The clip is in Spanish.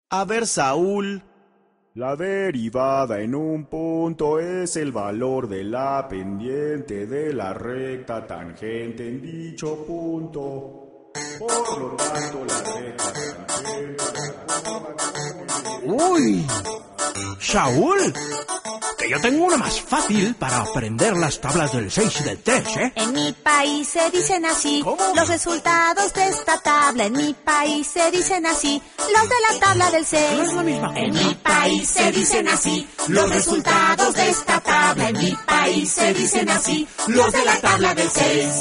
A ver, Saúl. La derivada en un punto es el valor de la pendiente de la recta tangente en dicho punto. Por lo tanto, la recta tangente... ¡Uy! ¡Saúl! Que yo tengo una más fácil para aprender las tablas del 6 y del 3, ¿eh? En mi país se dicen así. ¿Cómo? Los resultados de esta tabla. En mi país se dicen así. Los de la tabla del 6. No es la misma. En mi país se dicen así. Los resultados de esta tabla. En mi país se dicen así. Los de la tabla del 6.